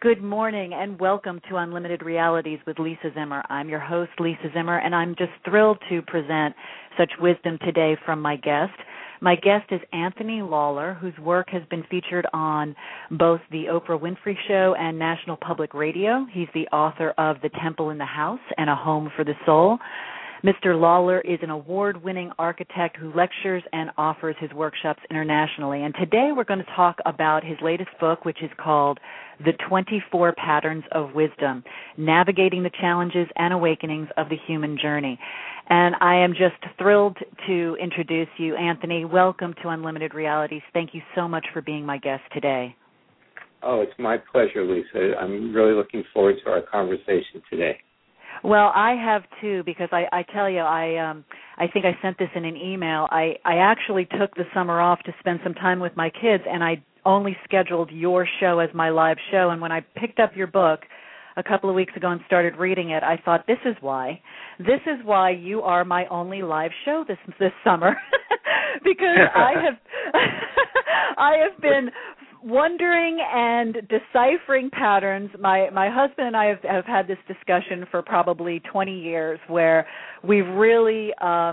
Good morning and welcome to Unlimited Realities with Lisa Zimmer. I'm your host, Lisa Zimmer, and I'm just thrilled to present such wisdom today from my guest. My guest is Anthony Lawler, whose work has been featured on both the Oprah Winfrey Show and National Public Radio. He's the author of The Temple in the House and A Home for the Soul. Mr. Lawler is an award-winning architect who lectures and offers his workshops internationally. And today we're going to talk about his latest book, which is called The 24 Patterns of Wisdom, Navigating the Challenges and Awakenings of the Human Journey. And I am just thrilled to introduce you, Anthony. Welcome to Unlimited Realities. Thank you so much for being my guest today. Oh, it's my pleasure, Lisa. I'm really looking forward to our conversation today. Well, I have too, because I tell you, I think I sent this in an email. I actually took the summer off to spend some time with my kids, and I only scheduled your show as my live show. And when I picked up your book a couple of weeks ago and started reading it, I thought, this is why you are my only live show this summer, because I have been wondering and deciphering patterns. My husband and I have had this discussion for probably 20 years, where we've really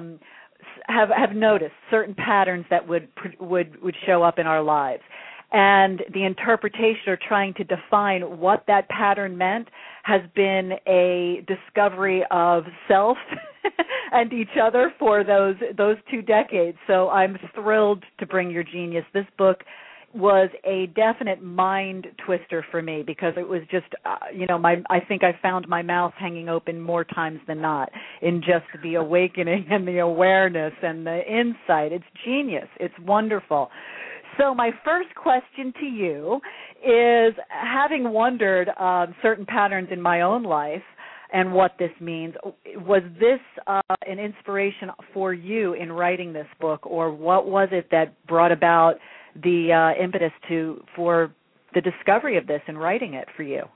have noticed certain patterns that would show up in our lives. And the interpretation or trying to define what that pattern meant has been a discovery of self and each other for those 2 decades. So I'm thrilled to bring your genius. This book was a definite mind twister for me, because it was just, I think I found my mouth hanging open more times than not in just the awakening and the awareness and the insight. It's genius. It's wonderful. So my first question to you is, having wondered certain patterns in my own life and what this means, was this an inspiration for you in writing this book, or what was it that brought about the impetus for the discovery of this and writing it for you?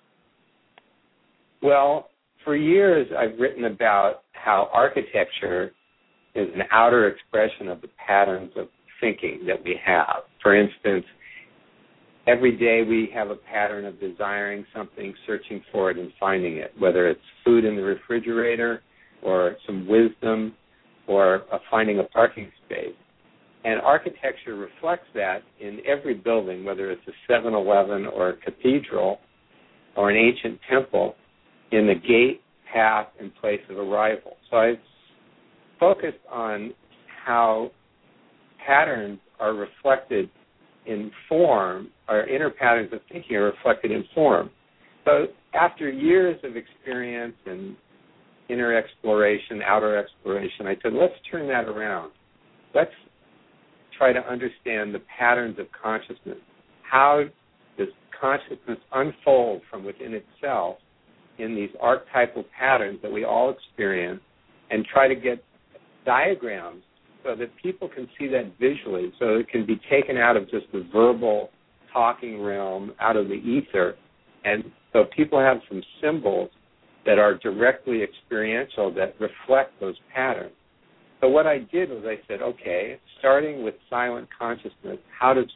Well, for years I've written about how architecture is an outer expression of the patterns of thinking that we have. For instance, every day we have a pattern of desiring something, searching for it, and finding it, whether it's food in the refrigerator or some wisdom or finding a parking space. And architecture reflects that in every building, whether it's a 7-Eleven or a cathedral or an ancient temple, in the gate, path, and place of arrival. So I've focused on how patterns are reflected in form, or inner patterns of thinking are reflected in form. So after years of experience and inner exploration, outer exploration, I said, let's turn that around. Let's try to understand the patterns of consciousness. How does consciousness unfold from within itself in these archetypal patterns that we all experience, and try to get diagrams so that people can see that visually, so it can be taken out of just the verbal talking realm, out of the ether, and so people have some symbols that are directly experiential that reflect those patterns. So what I did was I said, okay, starting with silent consciousness, how does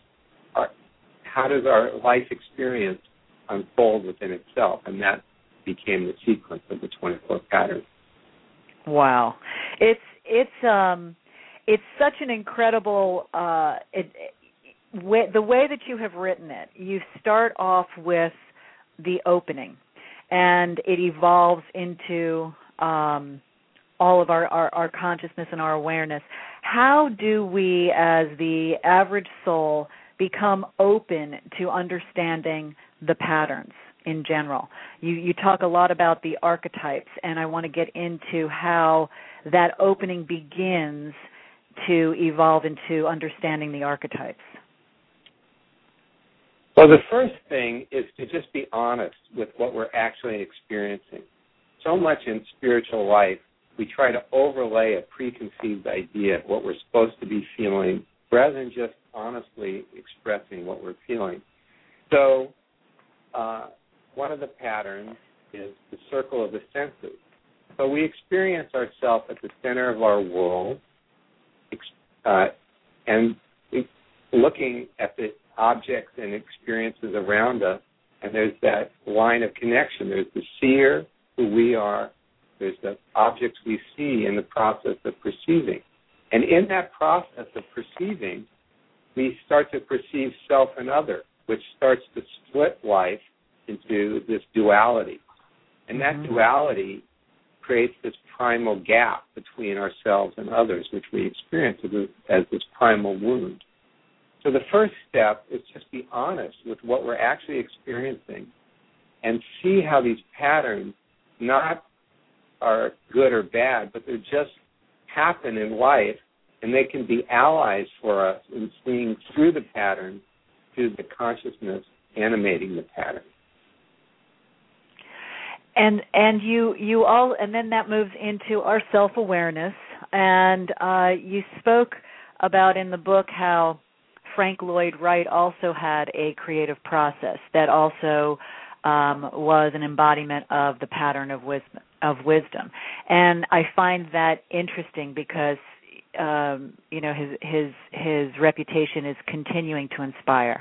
our life experience unfold within itself? And that became the sequence of the 24 patterns. Wow, it's such an incredible the way that you have written it. You start off with the opening, and it evolves into all of our consciousness and our awareness. How do we, as the average soul, become open to understanding the patterns in general? You talk a lot about the archetypes, and I want to get into how that opening begins to evolve into understanding the archetypes. Well, the first thing is to just be honest with what we're actually experiencing. So much in spiritual life, we try to overlay a preconceived idea of what we're supposed to be feeling, rather than just honestly expressing what we're feeling. So one of the patterns is the circle of the senses. So we experience ourselves at the center of our world, and looking at the objects and experiences around us And there's that line of connection. There's the seer, who we are. There's the objects we see in the process of perceiving. And in that process of perceiving, we start to perceive self and other, which starts to split life into this duality. And that duality creates this primal gap between ourselves and others, which we experience as this primal wound. So the first step is just be honest with what we're actually experiencing and see how these patterns not are good or bad, but they just happen in life, and they can be allies for us in seeing through the pattern to the consciousness animating the pattern. And you all, and then that moves into our self-awareness. And you spoke about in the book how Frank Lloyd Wright also had a creative process that also was an embodiment of the pattern of wisdom. And I find that interesting because his reputation is continuing to inspire.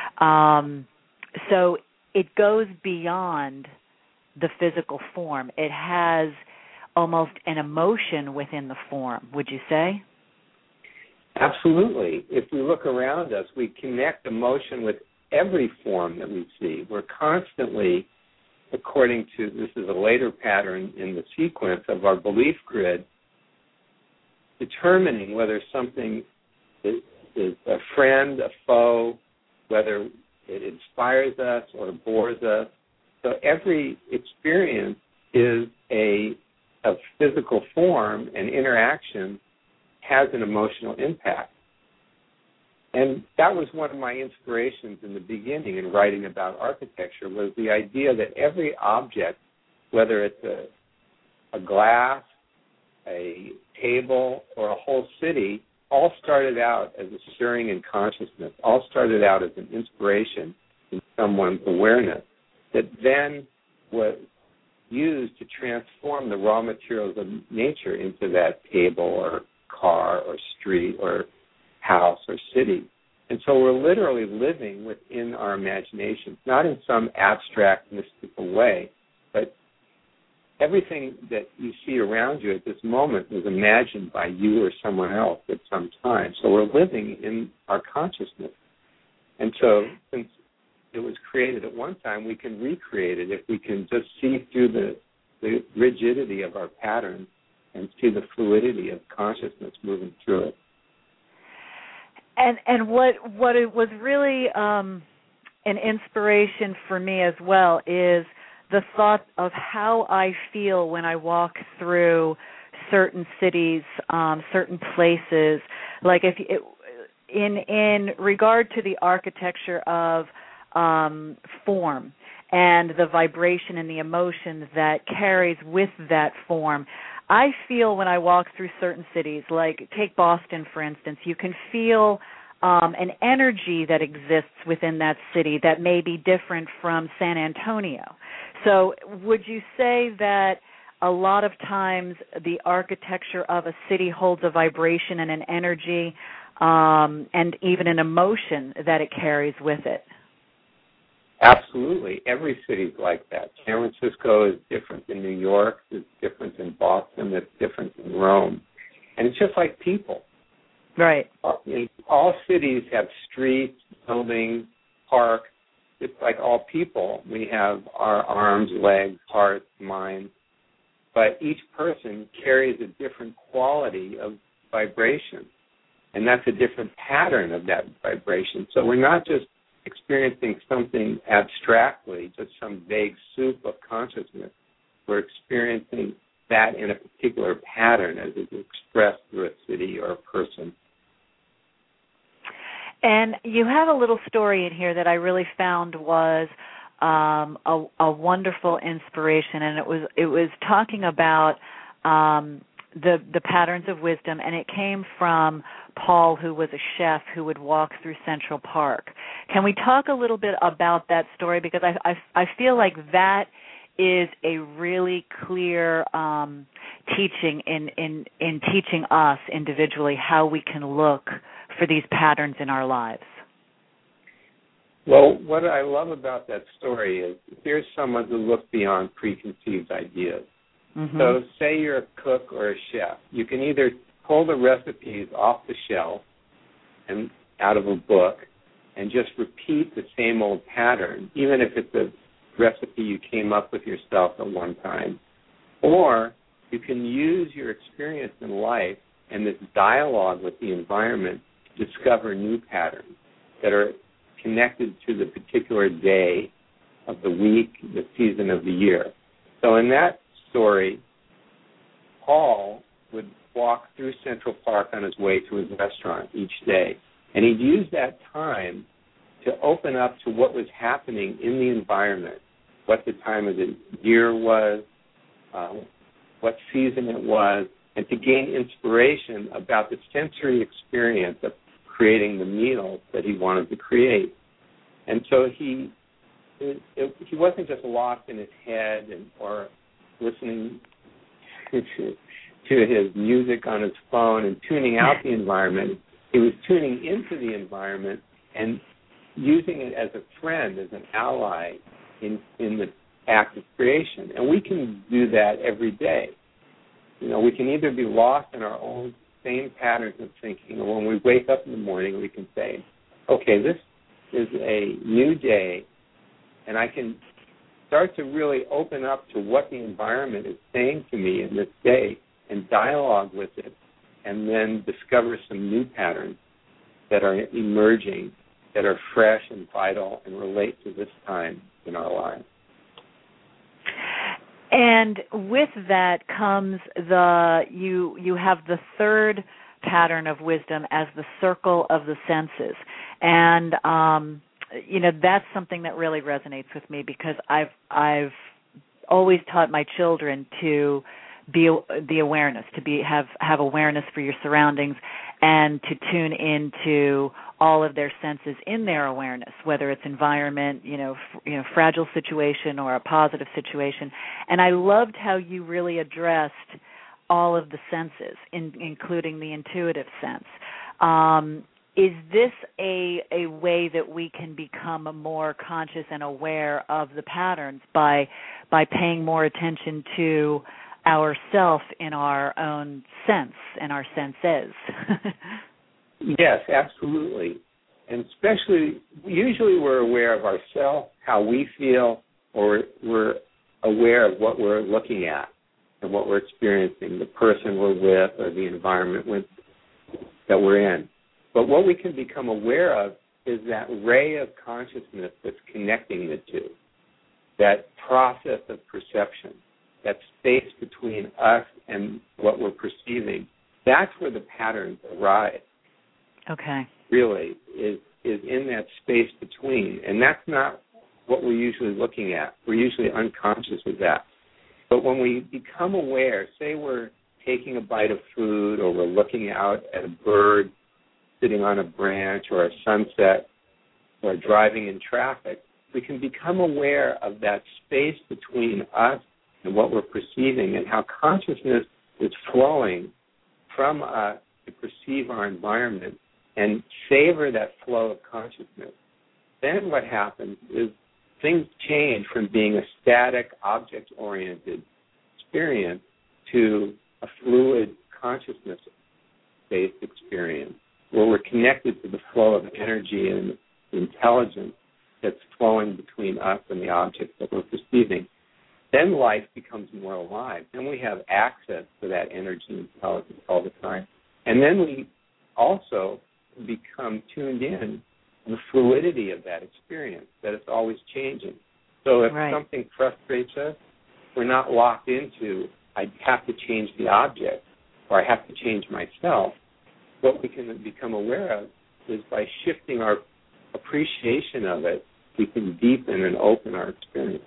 So it goes beyond the physical form. It has almost an emotion within the form, would you say? Absolutely. If we look around us, we connect emotion with every form that we see. We're constantly, according to, this is a later pattern in the sequence of our belief grid, determining whether something is a friend, a foe, whether it inspires us or bores us. So every experience is a physical form, and interaction has an emotional impact. And that was one of my inspirations in the beginning in writing about architecture, was the idea that every object, whether it's a glass, a table, or a whole city, all started out as a stirring in consciousness, all started out as an inspiration in someone's awareness that then was used to transform the raw materials of nature into that table or car or street or house or city. And so we're literally living within our imaginations, not in some abstract, mystical way, but everything that you see around you at this moment was imagined by you or someone else at some time. So we're living in our consciousness. And so since it was created at one time, we can recreate it if we can just see through the rigidity of our pattern and see the fluidity of consciousness moving through it. And what it was really an inspiration for me as well is the thought of how I feel when I walk through certain cities, certain places. Like in regard to the architecture of form and the vibration and the emotion that carries with that form, I feel when I walk through certain cities, like take Boston, for instance, you can feel an energy that exists within that city that may be different from San Antonio. So would you say that a lot of times the architecture of a city holds a vibration and an energy and even an emotion that it carries with it? Absolutely. Every city is like that. San Francisco is different than New York. It's different than Boston. It's different than Rome. And it's just like people. Right. All cities have streets, buildings, parks. It's like all people. We have our arms, legs, hearts, minds. But each person carries a different quality of vibration. And that's a different pattern of that vibration. So we're not just experiencing something abstractly, just some vague soup of consciousness. We're experiencing that in a particular pattern as it's expressed through a city or a person. And you have a little story in here that I really found was a wonderful inspiration, and it was talking about the patterns of wisdom, and it came from Paul, who was a chef who would walk through Central Park. Can we talk a little bit about that story? Because I feel like that is a really clear teaching in teaching us individually how we can look for these patterns in our lives. Well, what I love about that story is here's someone who looked beyond preconceived ideas. Mm-hmm. So say you're a cook or a chef. You can either pull the recipes off the shelf and out of a book and just repeat the same old pattern, even if it's a recipe you came up with yourself at one time. Or you can use your experience in life and this dialogue with the environment to discover new patterns that are connected to the particular day of the week, the season of the year. So in that story, Paul would walk through Central Park on his way to his restaurant each day, and he'd use that time to open up to what was happening in the environment, what the time of the year was, what season it was, and to gain inspiration about the sensory experience of creating the meal that he wanted to create. And so he wasn't just lost in his head or listening to his music on his phone and tuning out the environment. He was tuning into the environment and using it as a friend, as an ally in the act of creation. And we can do that every day. You know, we can either be lost in our own same patterns of thinking, or when we wake up in the morning, we can say, okay, this is a new day, and I can start to really open up to what the environment is saying to me in this day and dialogue with it, and then discover some new patterns that are emerging, that are fresh and vital and relate to this time in our lives. And with that comes you have the third pattern of wisdom as the circle of the senses. And that's something that really resonates with me, because I've always taught my children to be the awareness, to have awareness for your surroundings, and to tune into all of their senses in their awareness, whether it's environment, fragile situation or a positive situation. And I loved how you really addressed all of the senses, including the intuitive sense. Is this a way that we can become more conscious and aware of the patterns by paying more attention to ourself in our own sense and our senses? Yes, absolutely. And usually we're aware of ourselves, how we feel, or we're aware of what we're looking at and what we're experiencing, the person we're with or the environment that we're in. But what we can become aware of is that ray of consciousness that's connecting the two, that process of perception, that space between us and what we're perceiving. That's where the patterns arise. Okay. Really is in that space between, and that's not what we're usually looking at. We're usually unconscious of that. But when we become aware, say we're taking a bite of food, or we're looking out at a bird sitting on a branch, or a sunset, or driving in traffic, we can become aware of that space between us and what we're perceiving, and how consciousness is flowing from us to perceive our environment, and savor that flow of consciousness. Then what happens is things change from being a static, object-oriented experience to a fluid, consciousness-based experience, where we're connected to the flow of energy and intelligence that's flowing between us and the objects that we're perceiving. Then life becomes more alive. Then we have access to that energy and intelligence all the time. And then we also become tuned in to the fluidity of that experience, that it's always changing. So if something frustrates us, we're not locked into, I have to change the object, or I have to change myself. What we can become aware of is by shifting our appreciation of it, we can deepen and open our experience.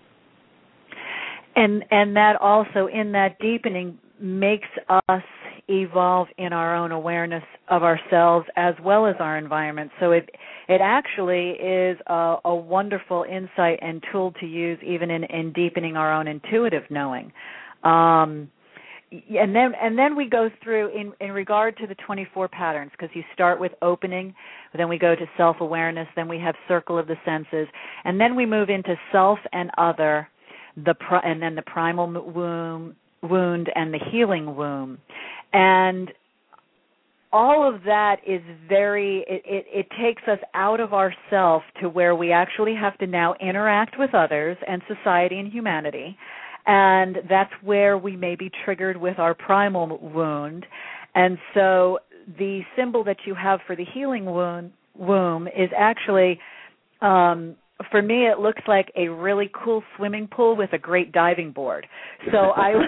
And that also, in that deepening, makes us evolve in our own awareness of ourselves as well as our environment. So it actually is a wonderful insight and tool to use even in deepening our own intuitive knowing. and then we go through in regard to the 24 patterns, because you start with opening, then we go to self-awareness, then we have circle of the senses, and then we move into self and other, and then the primal wound and the healing womb. And all of that is it takes us out of ourself to where we actually have to now interact with others and society and humanity. And that's where we may be triggered with our primal wound. And so the symbol that you have for the healing womb is actually, for me, it looks like a really cool swimming pool with a great diving board. So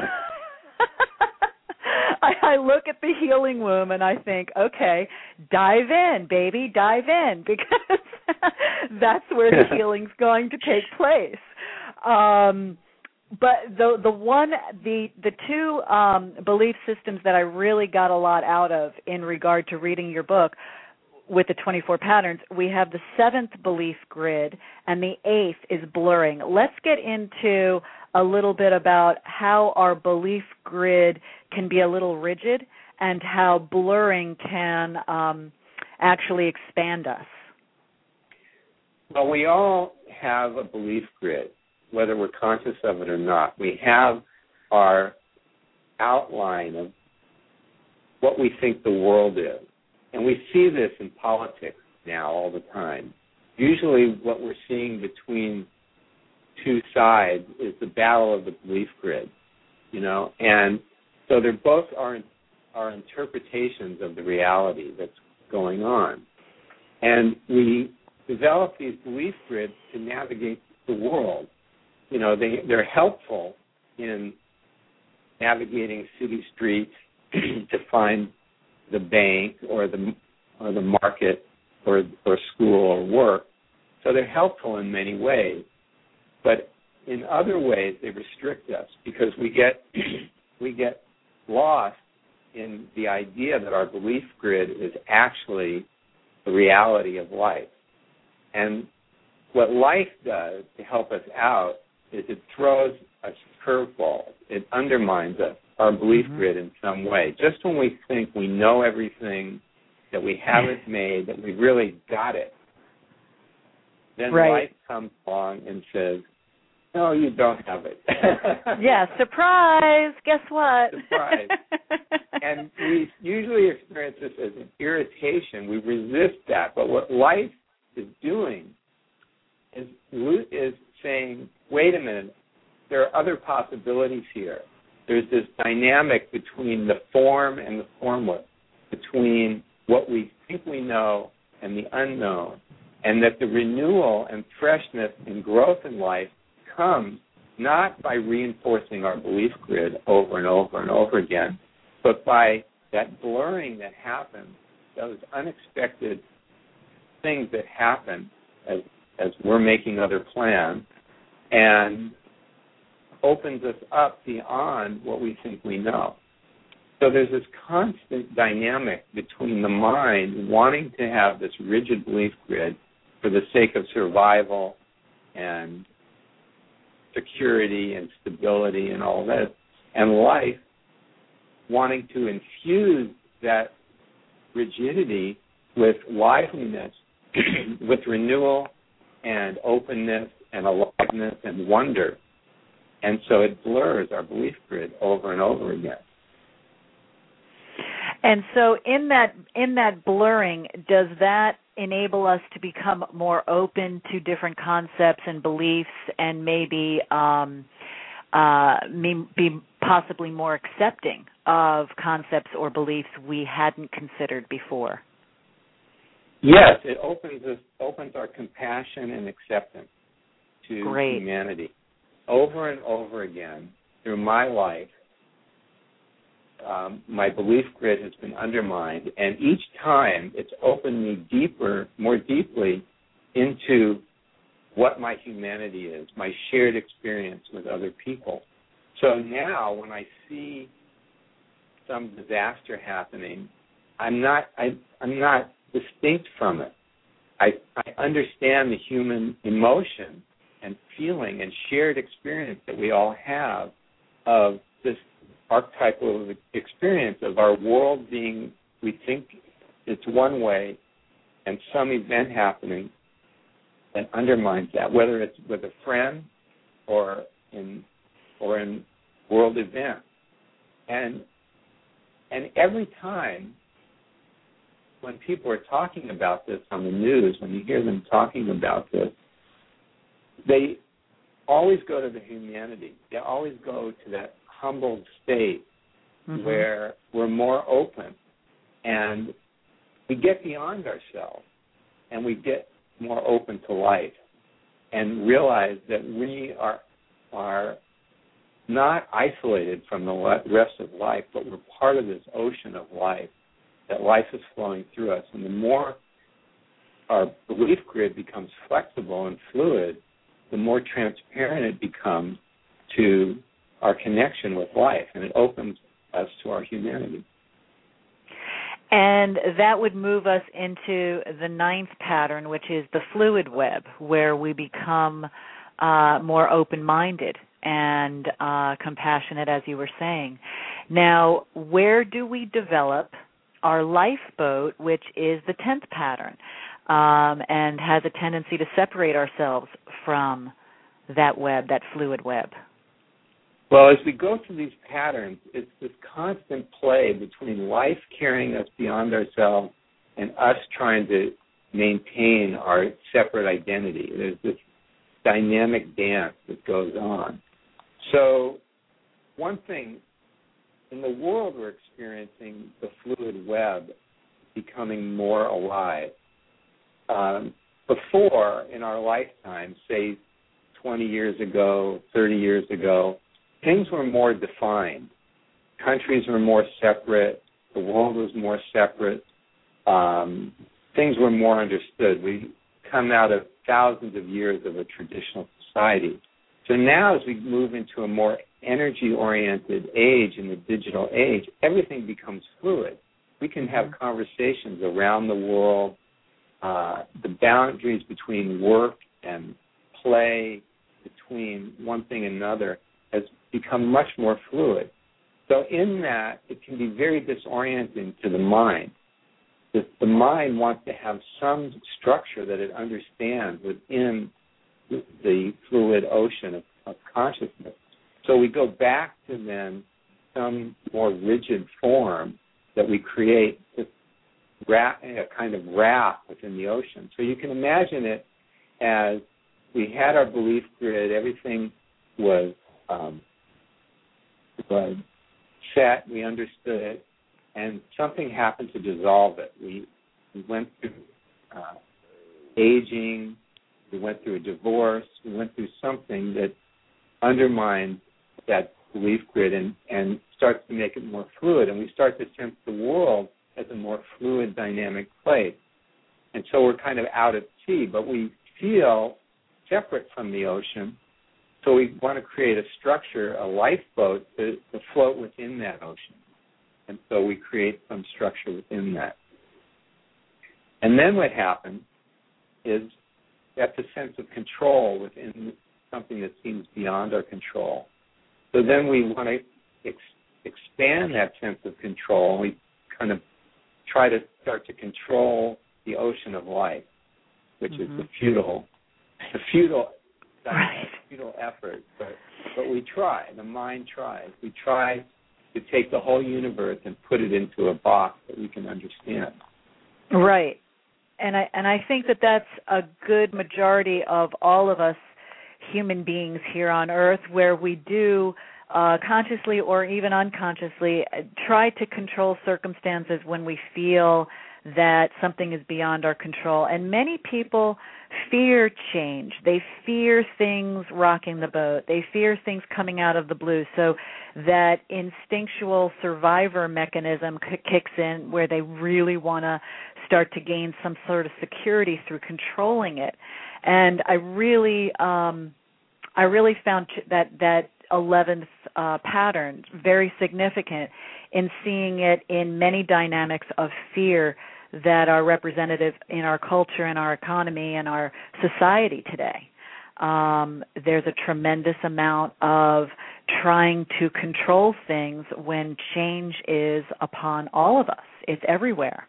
I look at the healing womb and I think, okay, dive in, baby, dive in, because that's where the healing's going to take place. But the two belief systems that I really got a lot out of in regard to reading your book with the 24 patterns, we have the 7th belief grid and the 8th is blurring. Let's get into a little bit about how our belief grid can be a little rigid and how blurring can actually expand us. Well, we all have a belief grid, whether we're conscious of it or not. We have our outline of what we think the world is. And we see this in politics now all the time. Usually what we're seeing between two sides is the battle of the belief grid, and so they're both our interpretations of the reality that's going on. And we develop these belief grids to navigate the world. They're helpful in navigating city streets to find the bank or the market or school or work. So they're helpful in many ways. But in other ways, they restrict us because we get lost in the idea that our belief grid is actually the reality of life. And what life does to help us out is it throws us curveballs. It undermines us, our belief grid in some way. Just when we think we know everything, that we haven't made, that we really got it, then life comes along and says, no, you don't have it. Yeah, surprise, guess what? Surprise. And we usually experience this as an irritation. We resist that. But what life is doing is saying, wait a minute, there are other possibilities here. There's this dynamic between the form and the formless, between what we think we know and the unknown, and that the renewal and freshness and growth in life comes not by reinforcing our belief grid over and over and over again, but by that blurring that happens, those unexpected things that happen as we're making other plans, and opens us up beyond what we think we know. So there's this constant dynamic between the mind wanting to have this rigid belief grid for the sake of survival and security and stability and all that, and life wanting to infuse that rigidity with liveliness, with renewal and openness and aliveness and wonder. And so it blurs our belief grid over and over again. And so in that blurring, does that enable us to become more open to different concepts and beliefs and maybe be possibly more accepting of concepts or beliefs we hadn't considered before? Yes, it opens our compassion and acceptance to humanity. Over and over again through my life, my belief grid has been undermined, and each time it's opened me more deeply into what my humanity is, my shared experience with other people. So now when I see some disaster happening, I'm not distinct from it. I understand the human emotion and feeling and shared experience that we all have of this archetypal experience of our world being, we think it's one way, and some event happening that undermines that, whether it's with a friend or in world events. And every time when people are talking about this on the news, when you hear them talking about this, they always go to the humanity. They always go to that humbled state where we're more open and we get beyond ourselves and we get more open to life and realize that we are not isolated from the rest of life, but we're part of this ocean of life, that life is flowing through us. And the more our belief grid becomes flexible and fluid, the more transparent it becomes to our connection with life, and it opens us to our humanity. And that would move us into the ninth pattern, which is the fluid web, where we become more open-minded and compassionate, as you were saying. Now, where do we develop our lifeboat, which is the 10th pattern, and has a tendency to separate ourselves from that web, that fluid web? Well, as we go through these patterns, it's this constant play between life carrying us beyond ourselves and us trying to maintain our separate identity. There's this dynamic dance that goes on. So one thing, in the world we're experiencing the fluid web becoming more alive. Before, in our lifetime, say 20 years ago, 30 years ago, things were more defined. Countries were more separate. The world was more separate. Things were more understood. We come out of thousands of years of a traditional society. So now as we move into a more energy-oriented age in the digital age, everything becomes fluid. We can have conversations around the world. The boundaries between work and play, between one thing and another, has become much more fluid. So in that, it can be very disorienting to the mind. The mind wants to have some structure that it understands within the fluid ocean of consciousness. So we go back to then some more rigid form that we create, this a kind of raft within the ocean. So you can imagine it as we had our belief grid, everything was set, we understood it, and something happened to dissolve it. We went through aging, we went through a divorce, we went through something that undermined that belief grid and starts to make it more fluid, and we start to sense the world as a more fluid, dynamic place. And so we're kind of out at sea, but we feel separate from the ocean. So we want to create a structure, a lifeboat, to float within that ocean. And so we create some structure within that. And then what happens is that's a sense of control within something that seems beyond our control. So then we want to expand that sense of control, and we kind of try to start to control the ocean of life, which is the futile effort, but we try. The mind tries. We try to take the whole universe and put it into a box that we can understand. Right, and I think that that's a good majority of all of us human beings here on Earth, where we do consciously or even unconsciously try to control circumstances when we feel that something is beyond our control. And many people fear change. They fear things rocking the boat. They fear things coming out of the blue. So that instinctual survivor mechanism kicks in, where they really want to start to gain some sort of security through controlling it. And I really found that 11th pattern very significant in seeing it in many dynamics of fear that are representative in our culture and our economy and our society today. There's a tremendous amount of trying to control things when change is upon all of us. It's everywhere.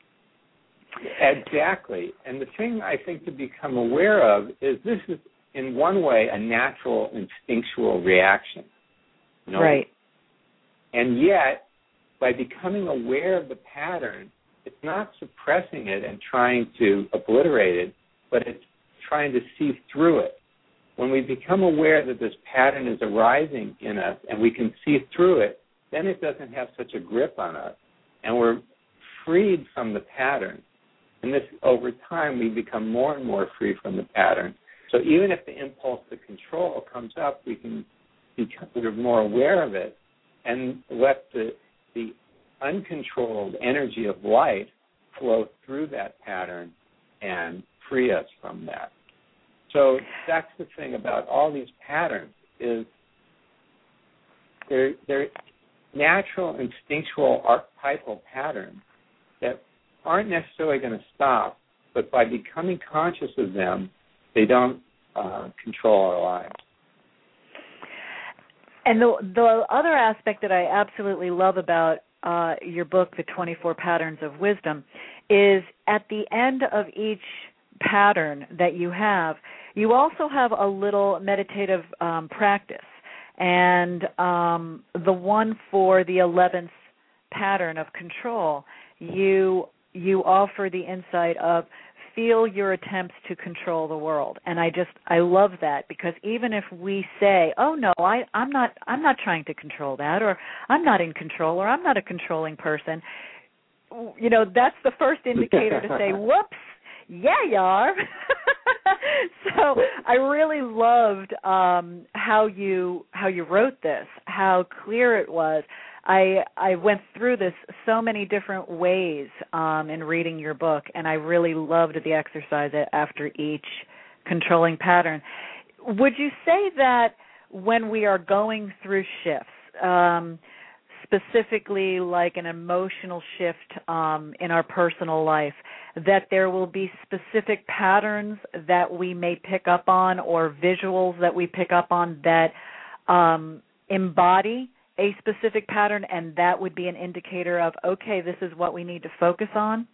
Exactly. And the thing I think to become aware of is this is, in one way, a natural instinctual reaction. Right. And yet, by becoming aware of the pattern, it's not suppressing it and trying to obliterate it, but it's trying to see through it. When we become aware that this pattern is arising in us and we can see through it, then it doesn't have such a grip on us, and we're freed from the pattern. And this, over time, we become more and more free from the pattern. So even if the impulse to control comes up, we can become more aware of it and let the uncontrolled energy of light flow through that pattern and free us from that. So that's the thing about all these patterns is they're natural, instinctual, archetypal patterns that aren't necessarily going to stop, but by becoming conscious of them, they don't control our lives. And the other aspect that I absolutely love about your book, The 24 Patterns of Wisdom, is at the end of each pattern that you have, you also have a little meditative practice. And the one for the 11th pattern of control, you offer the insight of feel your attempts to control the world. And I love that, because even if we say, oh no, I'm not trying to control that, or I'm not in control, or I'm not a controlling person, that's the first indicator to say, whoops, yeah, you are. So I really loved how you wrote this, how clear it was. I went through this so many different ways in reading your book, and I really loved the exercise after each controlling pattern. Would you say that when we are going through shifts, specifically like an emotional shift in our personal life, that there will be specific patterns that we may pick up on or visuals that we pick up on that embody a specific pattern, and that would be an indicator of, okay, this is what we need to focus on?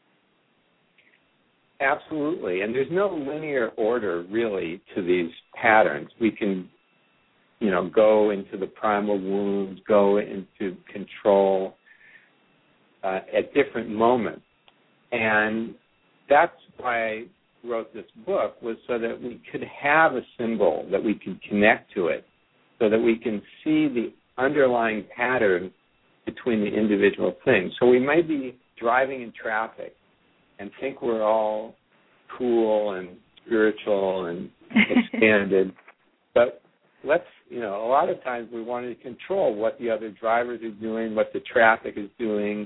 Absolutely. And there's no linear order, really, to these patterns. We can, go into the primal wounds, go into control at different moments. And that's why I wrote this book, was so that we could have a symbol, that we could connect to it, so that we can see the underlying pattern between the individual things. So we might be driving in traffic and think we're all cool and spiritual and expanded, but a lot of times we want to control what the other drivers are doing, what the traffic is doing,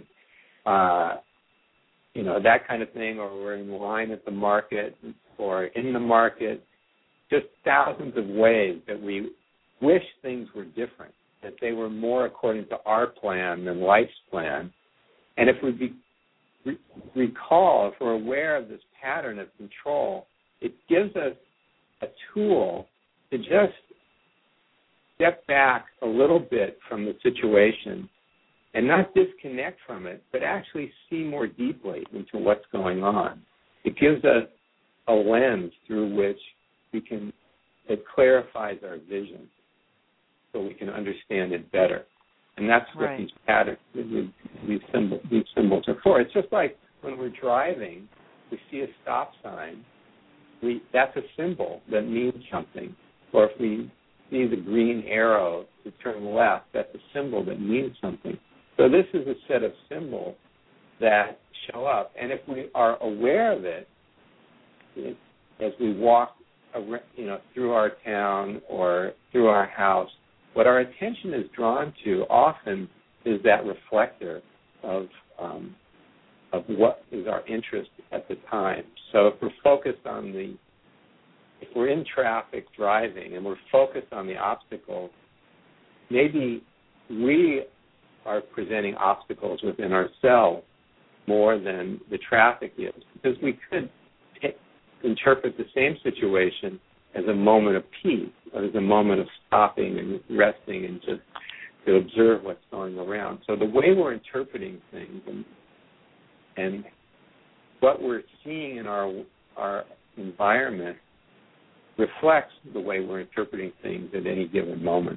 that kind of thing, or we're in line at the market or in the market, just thousands of ways that we wish things were different, that they were more according to our plan than life's plan. And if we recall, if we're aware of this pattern of control, it gives us a tool to just step back a little bit from the situation and not disconnect from it, but actually see more deeply into what's going on. It gives us a lens through which it clarifies our vision so we can understand it better. And that's what right. These patterns, these symbols are for. It's just like when we're driving, we see a stop sign. That's a symbol that means something. Or if we see the green arrow to turn left, that's a symbol that means something. So this is a set of symbols that show up. And if we are aware of it, as we walk through our town or through our house, what our attention is drawn to often is that reflector of what is our interest at the time. So if we're focused on if we're in traffic driving and we're focused on the obstacles, maybe we are presenting obstacles within ourselves more than the traffic is, because we could interpret the same situation as a moment of peace, or as a moment of stopping and resting and just to observe what's going around. So the way we're interpreting things and what we're seeing in our environment reflects the way we're interpreting things at any given moment.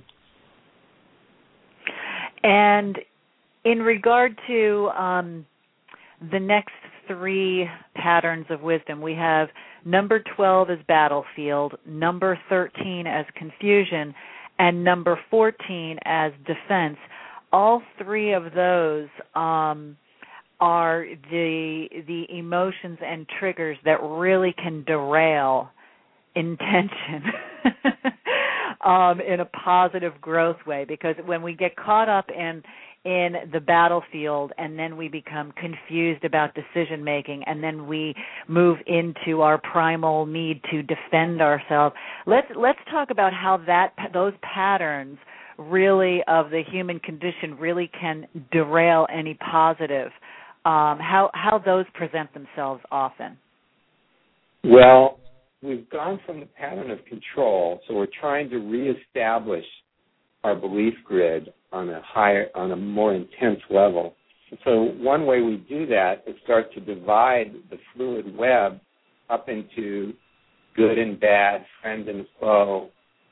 And in regard to the next 3 patterns of wisdom, we have number 12 as battlefield, number 13 as confusion, and number 14 as defense. All 3 of those are the emotions and triggers that really can derail intention in a positive growth way, because when we get caught up in the battlefield and then we become confused about decision making and then we move into our primal need to defend ourselves, let's talk about how those patterns really of the human condition really can derail any positive, how those present themselves often. Well, we've gone from the pattern of control, so we're trying to reestablish our belief grid on a more intense level. So one way we do that is start to divide the fluid web up into good and bad, friend and foe,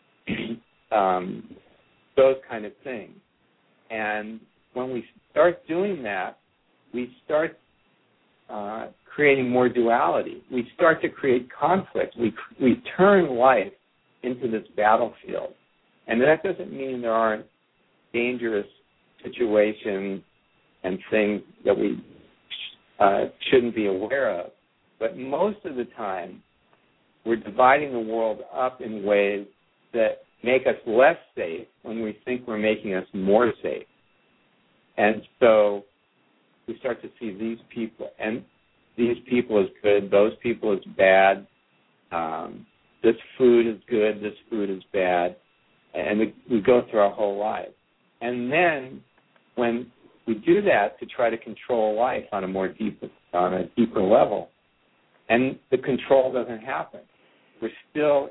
those kind of things. And when we start doing that, we start creating more duality. We start to create conflict. We turn life into this battlefield. And that doesn't mean there aren't dangerous situations and things that we shouldn't be aware of. But most of the time, we're dividing the world up in ways that make us less safe when we think we're making us more safe. And so we start to see these people as good, those people as bad, this food is good, this food is bad, and we go through our whole life. And then when we do that to try to control life on a deeper level, and the control doesn't happen, we're still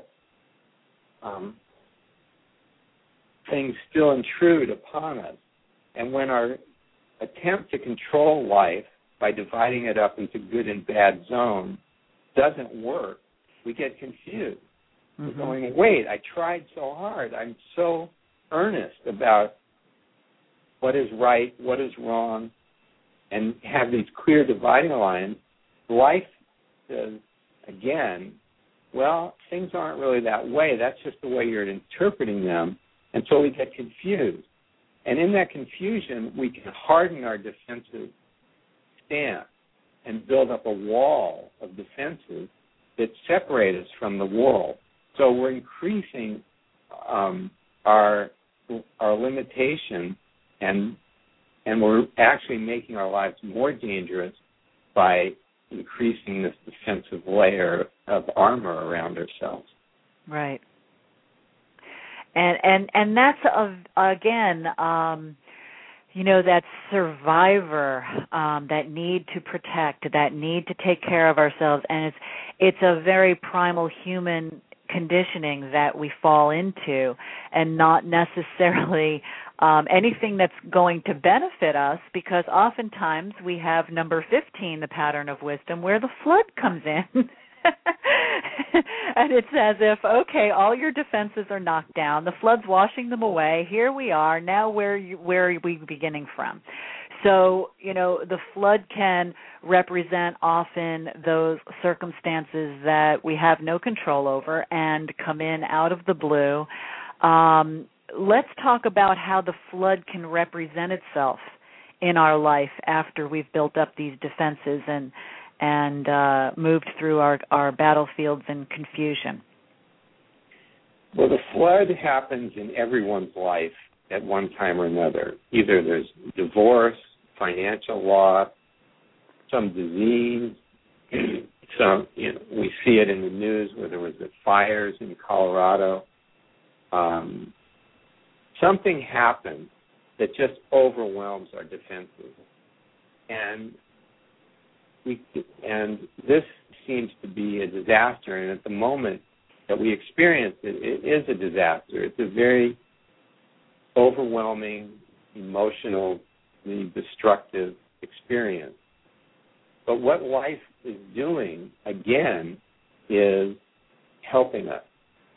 things still intrude upon us. And when our attempt to control life by dividing it up into good and bad zones doesn't work, we get confused. We're going, wait, I tried so hard. I'm so earnest about what is right, what is wrong, and have these clear dividing lines. Life says, again, well, things aren't really that way. That's just the way you're interpreting them. And so we get confused. And in that confusion, we can harden our defensive stance and build up a wall of defenses that separate us from the world. So we're increasing our limitation, and we're actually making our lives more dangerous by increasing this defensive layer of armor around ourselves. Right. And that's again, that survivor, that need to protect, that need to take care of ourselves, and it's a very primal human conditioning that we fall into, and not necessarily anything that's going to benefit us, because oftentimes we have number 15, the pattern of wisdom, where the flood comes in. And it's as if, okay, all your defenses are knocked down. The flood's washing them away. Here we are. Now where are we beginning from? So, the flood can represent often those circumstances that we have no control over and come in out of the blue. Let's talk about how the flood can represent itself in our life after we've built up these defenses and moved through our battlefields in confusion. Well, the flood happens in everyone's life at one time or another. Either there's divorce, financial loss, some disease. We see it in the news where there was the fires in Colorado. Something happened that just overwhelms our defenses. And this seems to be a disaster, and at the moment that we experience, it is a disaster. It's a very overwhelming, emotional, destructive experience. But what life is doing, again, is helping us.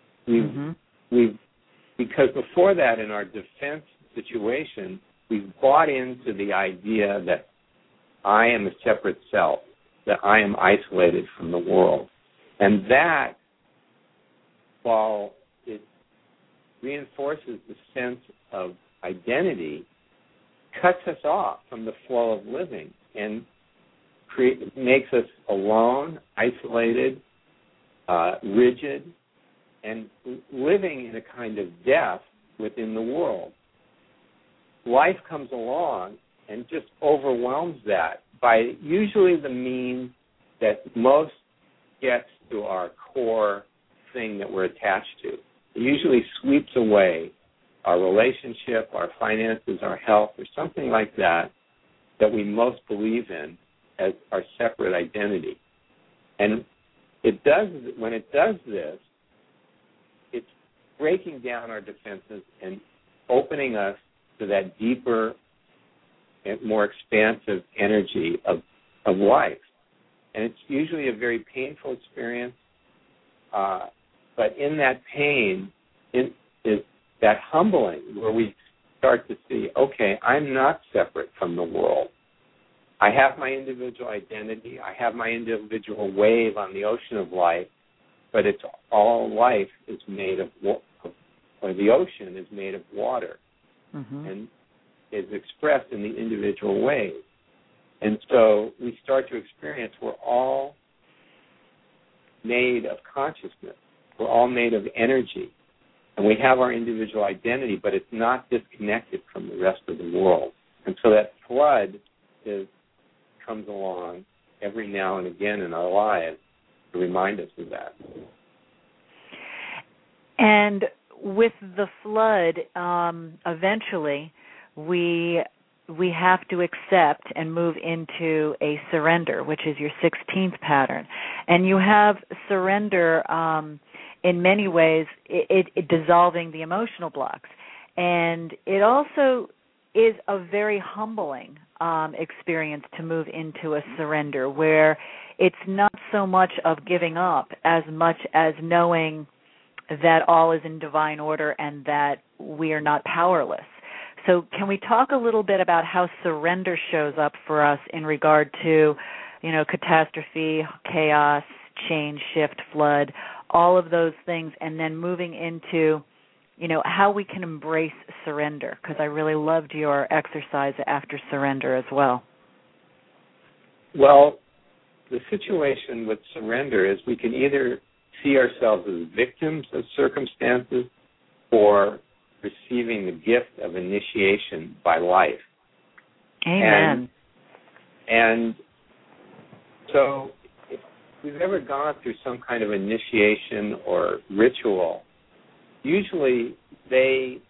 Because before that, in our defense situation, we've bought into the idea that I am a separate self, that I am isolated from the world. And that, while it reinforces the sense of identity, cuts us off from the flow of living and makes us alone, isolated, rigid, and living in a kind of death within the world. Life comes along and just overwhelms that by usually the means that most gets to our core thing that we're attached to. It usually sweeps away our relationship, our finances, our health, or something like that we most believe in as our separate identity. And when it does this, it's breaking down our defenses and opening us to that deeper and more expansive energy of life. And it's usually a very painful experience, but in that pain is that humbling where we start to see, okay, I'm not separate from the world. I have my individual identity. I have my individual wave on the ocean of life, but it's all life is made of, or the ocean is made of water and is expressed in the individual waves. And so we start to experience we're all made of consciousness. We're all made of energy. And we have our individual identity, but it's not disconnected from the rest of the world. And so that flood comes along every now and again in our lives to remind us of that. And with the flood, eventually we have to accept and move into a surrender, which is your 16th pattern. And you have surrender in many ways, it dissolving the emotional blocks. And it also is a very humbling experience to move into a surrender where it's not so much of giving up as much as knowing that all is in divine order and that we are not powerless. So can we talk a little bit about how surrender shows up for us in regard to, catastrophe, chaos, change, shift, flood, all of those things, and then moving into, how we can embrace surrender, because I really loved your exercise after surrender as well. Well, the situation with surrender is we can either see ourselves as victims of circumstances or receiving the gift of initiation by life. Amen. And so if we've ever gone through some kind of initiation or ritual, usually they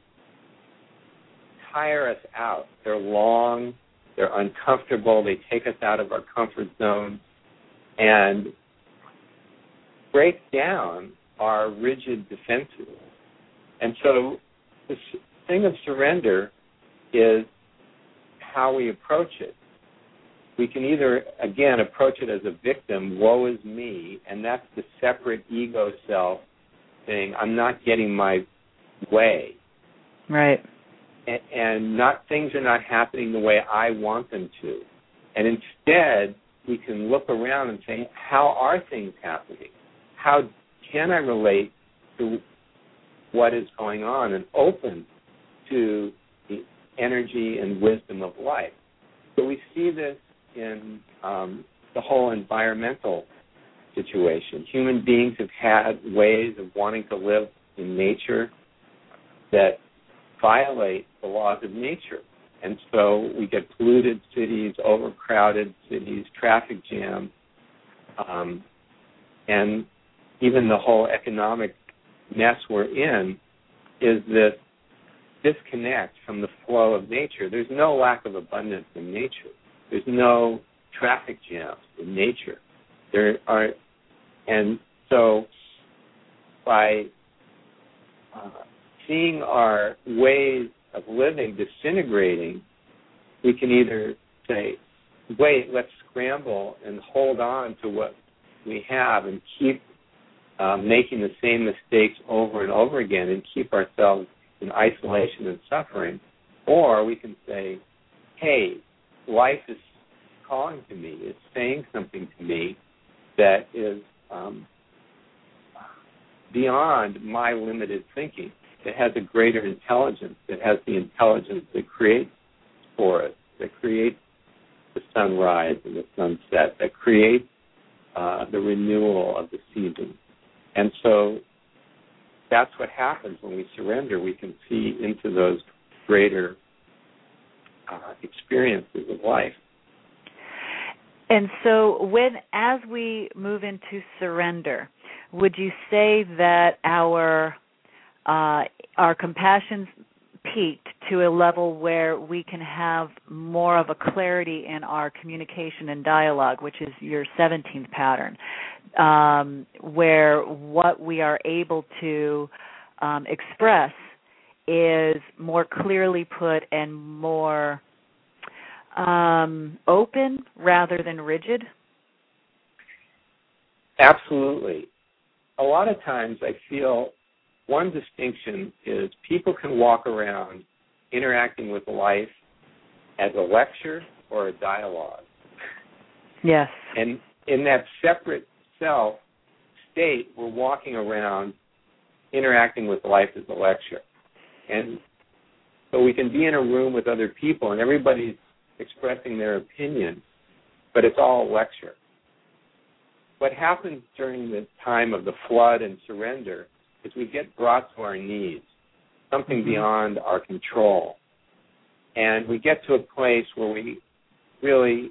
tire us out. They're long, they're uncomfortable, they take us out of our comfort zone and break down our rigid defenses. And so the thing of surrender is how we approach it. We can either, again, approach it as a victim, woe is me, and that's the separate ego self saying, I'm not getting my way. Right. And things are not happening the way I want them to. And instead, we can look around and say, how are things happening? How can I relate to what is going on and open to the energy and wisdom of life? So we see this in the whole environmental situation. Human beings have had ways of wanting to live in nature that violate the laws of nature. And so we get polluted cities, overcrowded cities, traffic jams, and even the whole economic mess we're in is this disconnect from the flow of nature. There's no lack of abundance in nature. There's no traffic jams in nature. And so by seeing our ways of living disintegrating, we can either say, wait, let's scramble and hold on to what we have and keep making the same mistakes over and over again and keep ourselves in isolation and suffering. Or we can say, hey, life is calling to me, it's saying something to me that is beyond my limited thinking. It has a greater intelligence. It has the intelligence that creates forests, that creates the sunrise and the sunset, that creates the renewal of the seasons. And so that's what happens when we surrender. We can see into those greater experiences of life. And so as we move into surrender, would you say that our compassion's peaked to a level where we can have more of a clarity in our communication and dialogue, which is your 17th pattern, where what we are able to express is more clearly put and more open rather than rigid? Absolutely. A lot of times I feel one distinction is people can walk around interacting with life as a lecture or a dialogue. Yes. And in that separate self state, we're walking around interacting with life as a lecture. And so we can be in a room with other people and everybody's expressing their opinion, but it's all a lecture. What happens during the time of the flood and surrender is we get brought to our knees, something beyond our control. And we get to a place where we really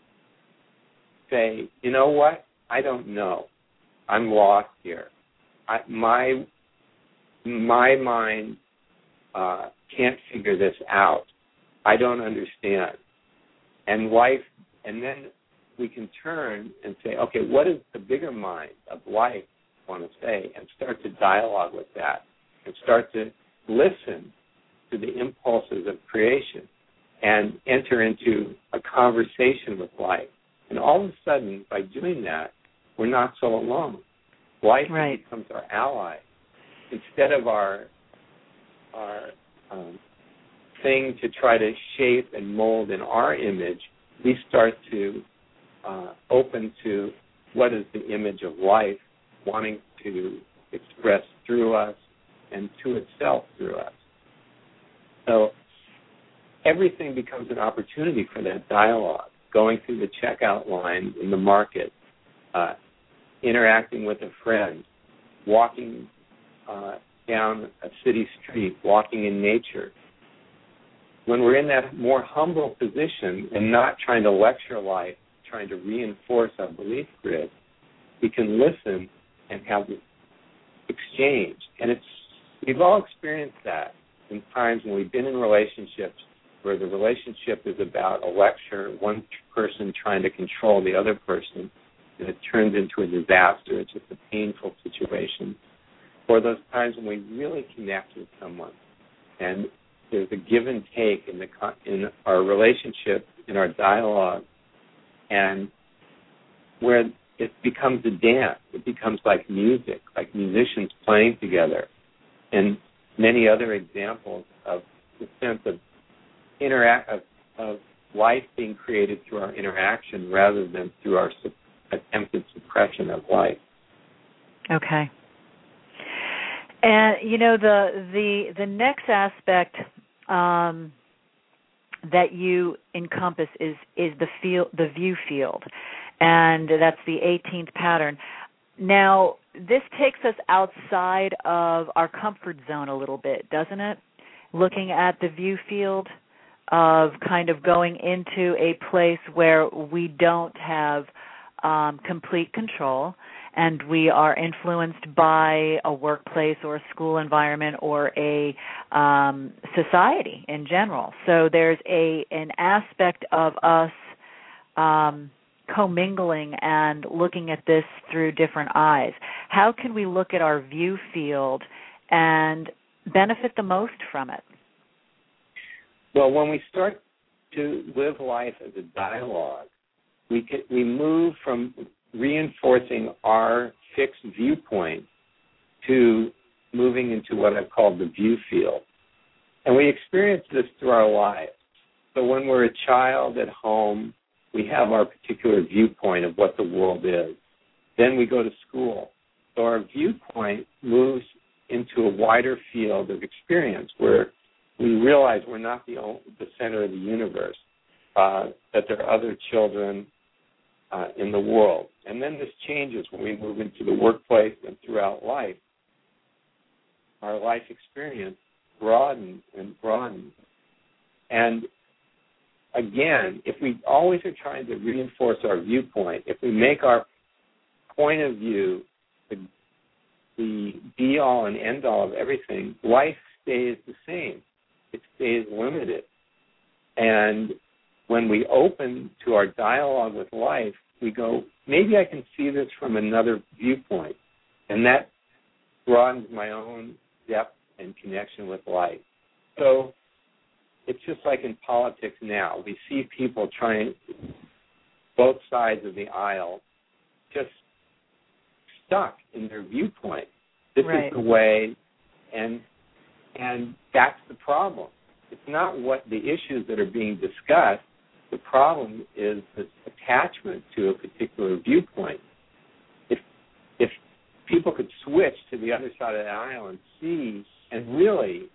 say, you know what? I don't know. I'm lost here. My mind can't figure this out. I don't understand. And then we can turn and say, okay, what does the bigger mind of life want to say, and start to dialogue with that and start to listen to the impulses of creation and enter into a conversation with life. And all of a sudden, by doing that, we're not so alone. Life becomes our ally. Instead of our thing to try to shape and mold in our image, we start to open to what is the image of life wanting to express through us and to itself through us. So everything becomes an opportunity for that dialogue, going through the checkout line in the market, interacting with a friend, walking down a city street, walking in nature. When we're in that more humble position and not trying to lecture life, trying to reinforce our belief grid, we can listen and have this exchange. And we've all experienced that in times when we've been in relationships where the relationship is about a lecture, one person trying to control the other person, and it turns into a disaster. It's just a painful situation. Or those times when we really connect with someone and there's a give and take in our relationship, in our dialogue, and where it becomes a dance. It becomes like music, like musicians playing together, and many other examples of the sense of of life being created through our interaction rather than through our attempted suppression of life. Okay. And the next aspect that you encompass is the view field, and that's the 18th pattern. Now, this takes us outside of our comfort zone a little bit, doesn't it? Looking at the view field of kind of going into a place where we don't have complete control, and we are influenced by a workplace or a school environment or a society in general. So there's an aspect of us commingling and looking at this through different eyes? How can we look at our view field and benefit the most from it? Well, when we start to live life as a dialogue, we move from reinforcing our fixed viewpoint to moving into what I've called the view field. And we experience this through our lives. So when we're a child at home, we have our particular viewpoint of what the world is. Then we go to school. So our viewpoint moves into a wider field of experience where we realize we're not the center of the universe, that there are other children in the world. And then this changes when we move into the workplace and throughout life. Our life experience broadens and broadens. And again, if we always are trying to reinforce our viewpoint, if we make our point of view the be-all and end-all of everything, life stays the same. It stays limited. And when we open to our dialogue with life, we go, maybe I can see this from another viewpoint. And that broadens my own depth and connection with life. So it's just like in politics now. We see people trying, both sides of the aisle, just stuck in their viewpoint. This right. is the way, and that's the problem. It's not what the issues that are being discussed. The problem is this attachment to a particular viewpoint. If people could switch to the other side of the aisle and see and really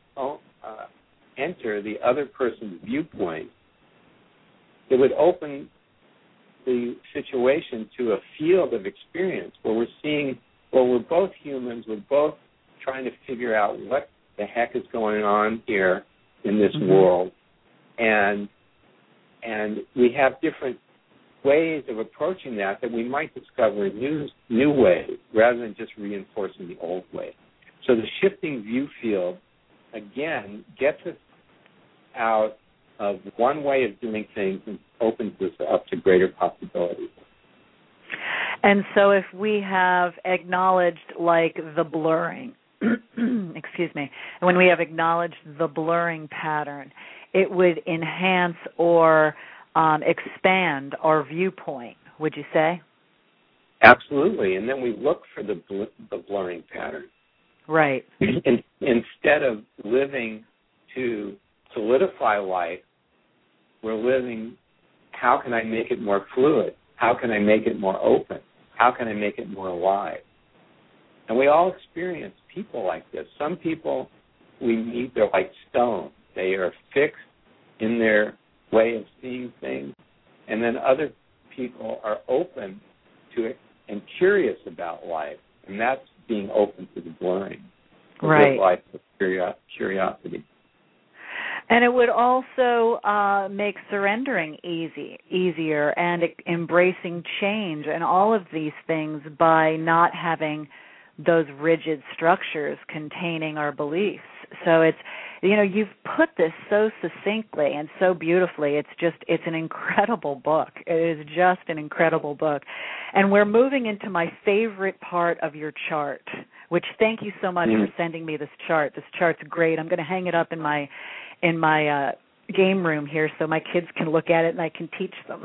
enter the other person's viewpoint, it would open the situation to a field of experience where we're seeing, well, we're both humans, we're both trying to figure out what the heck is going on here in this world, and we have different ways of approaching that we might discover new ways rather than just reinforcing the old way. So the shifting view field, again, gets us out of one way of doing things and opens us up to greater possibilities. And so if we have acknowledged, like, the blurring, excuse me, when we have acknowledged the blurring pattern, it would enhance or expand our viewpoint, would you say? Absolutely. And then we look for the blurring pattern. Right. Instead of living to solidify life, we're living, how can I make it more fluid? How can I make it more open? How can I make it more alive? And we all experience people like this. Some people we meet, they're like stone. They are fixed in their way of seeing things. And then other people are open to it and curious about life. And that's being open to the blurring. Right. Life with curiosity. And it would also make surrendering easier and embracing change and all of these things by not having those rigid structures containing our beliefs. So it's, you've put this so succinctly and so beautifully. It's an incredible book. It is just an incredible book. And we're moving into my favorite part of your chart, which thank you so much for sending me this chart. This chart's great. I'm going to hang it up in my game room here so my kids can look at it and I can teach them.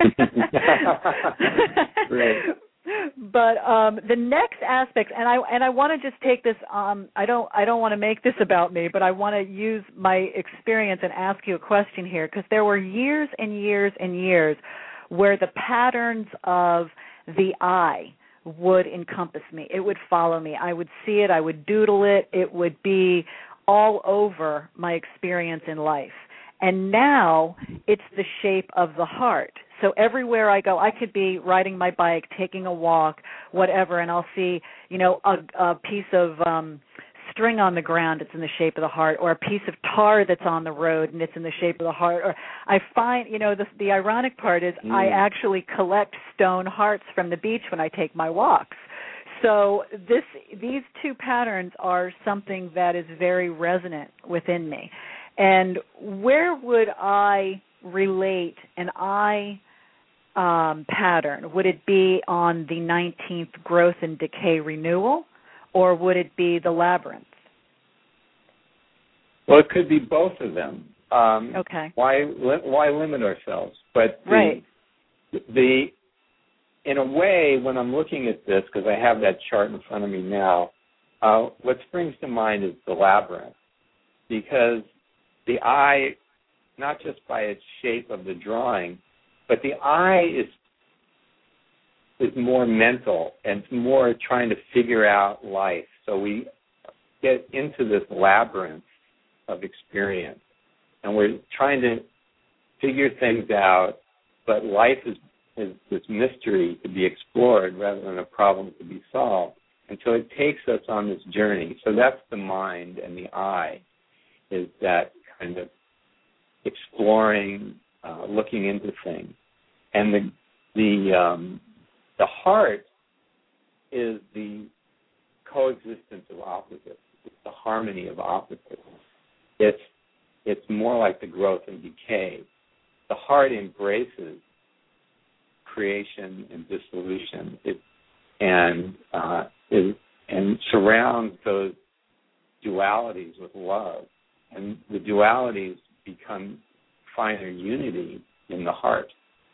Great. But the next aspect, and I want to just take this. I don't want to make this about me, but I want to use my experience and ask you a question here, because there were years and years and years where the patterns of the I would encompass me. It would follow me. I would see it. I would doodle it. It would be all over my experience in life. And now it's the shape of the heart. So everywhere I go, I could be riding my bike, taking a walk, whatever, and I'll see, a piece of string on the ground, it's in the shape of the heart, or a piece of tar that's on the road and it's in the shape of the heart. Or I find, the ironic part is I actually collect stone hearts from the beach when I take my walks. So these two patterns are something that is very resonant within me. And where would I relate an I pattern? Would it be on the 19th growth and decay renewal, or would it be the labyrinth? Well, it could be both of them. Okay. Why limit ourselves? But Right. In a way, when I'm looking at this, because I have that chart in front of me now, what springs to mind is the labyrinth, because the eye, not just by its shape of the drawing, but the eye is more mental and it's more trying to figure out life. So we get into this labyrinth of experience, and we're trying to figure things out, but life is this mystery to be explored rather than a problem to be solved. And so it takes us on this journey. So that's the mind, and the eye is that kind of exploring, looking into things. And the heart is the coexistence of opposites. It's the harmony of opposites. It's more like the growth and decay. The heart embraces creation and dissolution, and surrounds those dualities with love, and the dualities become finer unity in the heart.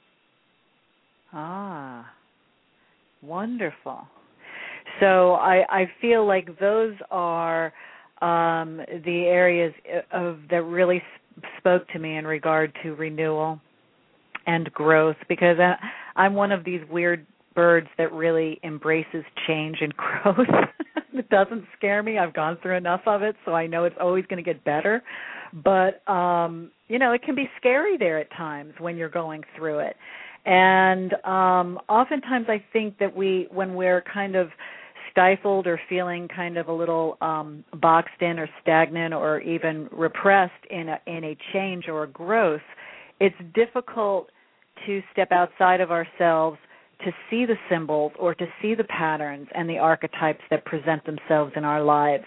Ah, wonderful. So I feel like those are the areas that really spoke to me in regard to renewal and growth, because I'm one of these weird birds that really embraces change and growth. It doesn't scare me. I've gone through enough of it, so I know it's always going to get better. But, it can be scary there at times when you're going through it. And oftentimes I think that when we're kind of stifled or feeling kind of a little boxed in or stagnant or even repressed in a change or a growth, it's difficult to step outside of ourselves to see the symbols or to see the patterns and the archetypes that present themselves in our lives.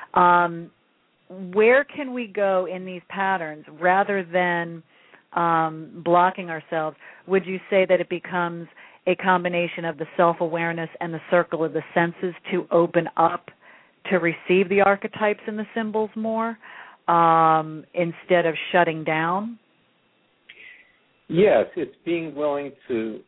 Where can we go in these patterns rather than blocking ourselves? Would you say that it becomes a combination of the self-awareness and the circle of the senses to open up to receive the archetypes and the symbols more instead of shutting down? Yes, it's being willing to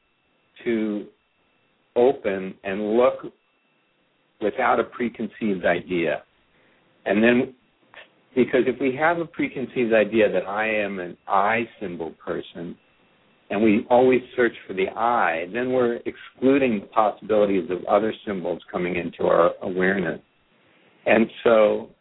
open and look without a preconceived idea. And then, because if we have a preconceived idea that I am an I symbol person, and we always search for the I, then we're excluding the possibilities of other symbols coming into our awareness. And so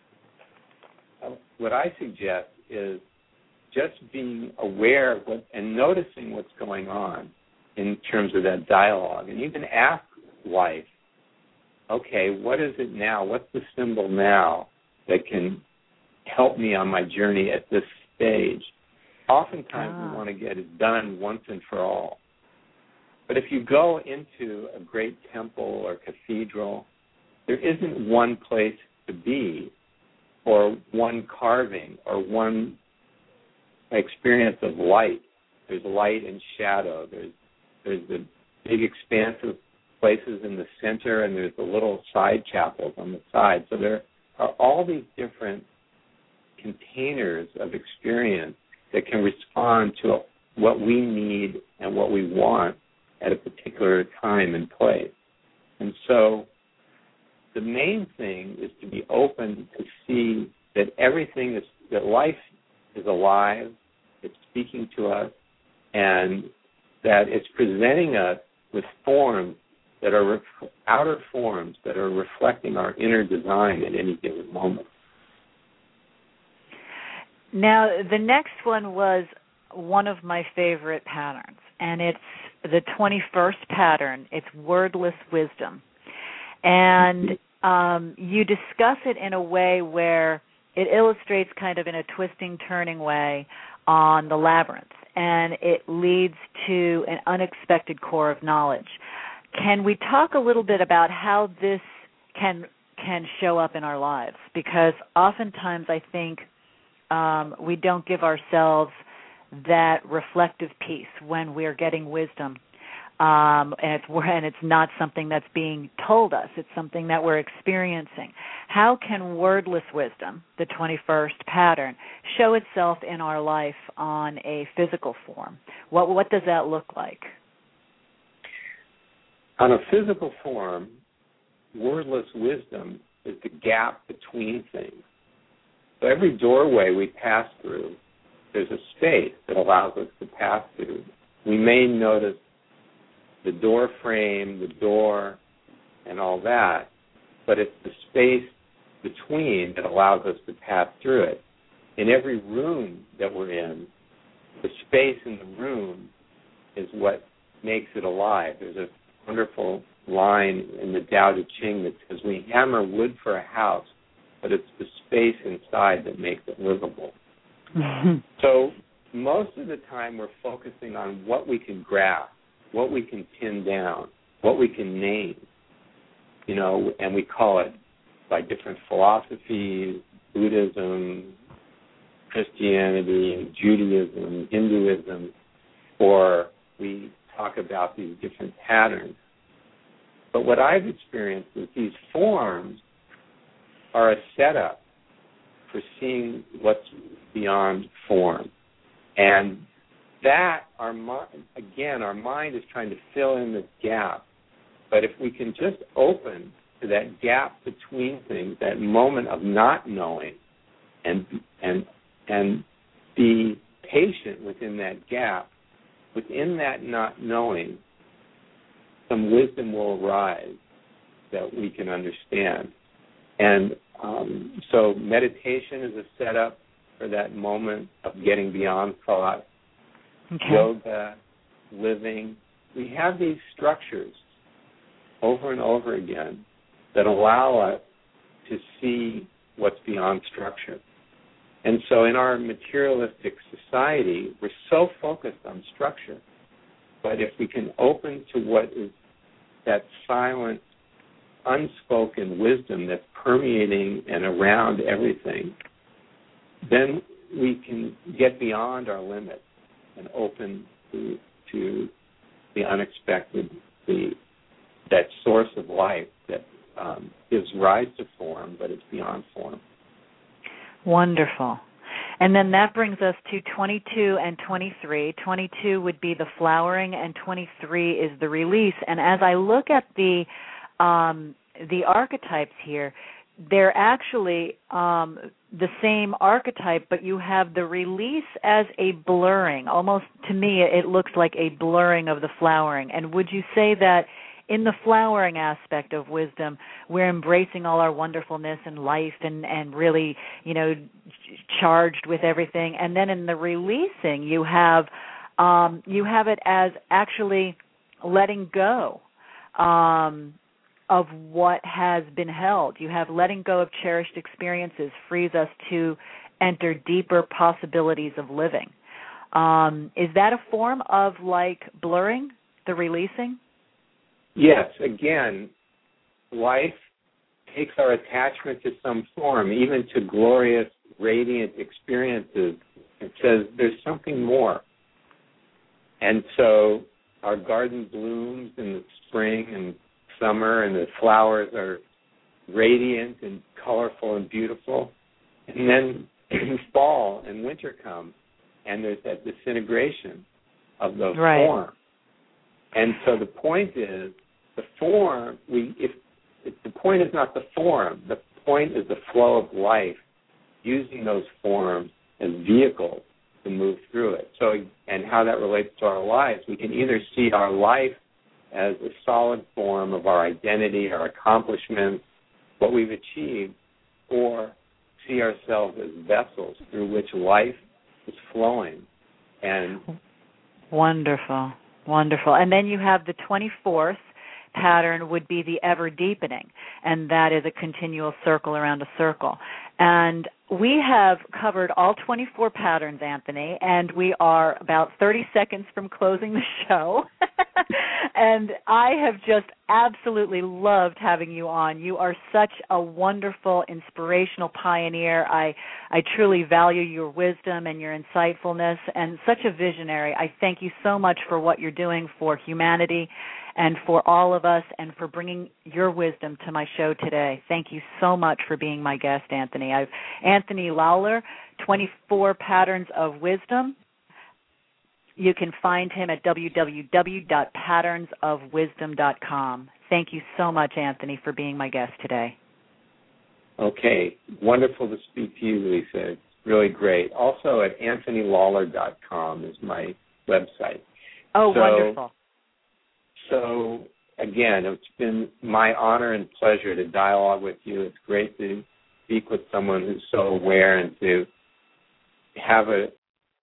what I suggest is just being aware of and noticing what's going on in terms of that dialogue. And even ask life, okay, what is it now? What's the symbol now that can help me on my journey at this stage? Oftentimes we want to get it done once and for all. But if you go into a great temple or cathedral, there isn't one place to be or one carving or one experience of light. There's light and shadow. There's the big expansive places in the center, and there's the little side chapels on the side. So there are all these different containers of experience that can respond to what we need and what we want at a particular time and place. And so the main thing is to be open to see that that life is alive, it's speaking to us, and that it's presenting us with forms that are outer forms that are reflecting our inner design at any given moment. Now, the next one was one of my favorite patterns, and it's the 21st pattern. It's wordless wisdom. And you discuss it in a way where it illustrates kind of in a twisting, turning way on the labyrinth, and it leads to an unexpected core of knowledge. Can we talk a little bit about how this can show up in our lives? Because oftentimes I think we don't give ourselves that reflective piece when we're getting wisdom. And it's not something that's being told us. It's something that we're experiencing. How can wordless wisdom, the 21st pattern, show itself in our life on a physical form? What does that look like? On a physical form, wordless wisdom is the gap between things. So every doorway we pass through, there's a space that allows us to pass through. We may notice the door frame, the door, and all that, but it's the space between that allows us to pass through it. In every room that we're in, the space in the room is what makes it alive. There's a wonderful line in the Tao Te Ching that says, we hammer wood for a house, but it's the space inside that makes it livable. Mm-hmm. So most of the time we're focusing on what we can grasp, what we can pin down, what we can name, and we call it by different philosophies, Buddhism, Christianity, Judaism, Hinduism, or we talk about these different patterns. But what I've experienced is these forms are a setup for seeing what's beyond form. And that, our mind is trying to fill in this gap. But if we can just open to that gap between things, that moment of not knowing, and be patient within that gap, within that not knowing, some wisdom will arise that we can understand. And so meditation is a setup for that moment of getting beyond thought. Okay. Yoga, living. We have these structures over and over again that allow us to see what's beyond structure. And so in our materialistic society, we're so focused on structure. But if we can open to what is that silent, unspoken wisdom that's permeating and around everything, then we can get beyond our limits and open to the unexpected, that source of life that gives rise to form, but it's beyond form. Wonderful. And then that brings us to 22 and 23. 22 would be the flowering, and 23 is the release. And as I look at the archetypes here, they're actually the same archetype, but you have the release as a blurring. Almost, to me, it looks like a blurring of the flowering. And would you say that in the flowering aspect of wisdom, we're embracing all our wonderfulness and life and really, charged with everything? And then in the releasing, you have it as actually letting go of what has been held. You have letting go of cherished experiences frees us to enter deeper possibilities of living. Is that a form of like blurring, the releasing? Yes. Again, life takes our attachment to some form, even to glorious, radiant experiences. It says there's something more. And so our garden blooms in the spring and summer, and the flowers are radiant and colorful and beautiful. And then fall and winter come, and there's that disintegration of those forms. And so the point is, the form, the point is not the form. The point is the flow of life, using those forms as vehicles to move through it. So, and how that relates to our lives, we can either see our life as a solid form of our identity, our accomplishments, what we've achieved, or see ourselves as vessels through which life is flowing. And wonderful, wonderful. And then you have the 24th pattern would be the ever deepening, and that is a continual circle around a circle. And we have covered all 24 patterns, Anthony, and we are about 30 seconds from closing the show. And I have just absolutely loved having you on. You are such a wonderful, inspirational pioneer. I truly value your wisdom and your insightfulness, and such a visionary. I thank you so much for what you're doing for humanity and for all of us, and for bringing your wisdom to my show today. Thank you so much for being my guest, Anthony. Anthony Lawler, 24 Patterns of Wisdom. You can find him at www.patternsofwisdom.com. Thank you so much, Anthony, for being my guest today. Okay. Wonderful to speak to you, Lisa. It's really great. Also at anthonylawler.com is my website. Oh, wonderful. So, again, it's been my honor and pleasure to dialogue with you. It's great to speak with someone who's so aware and to have a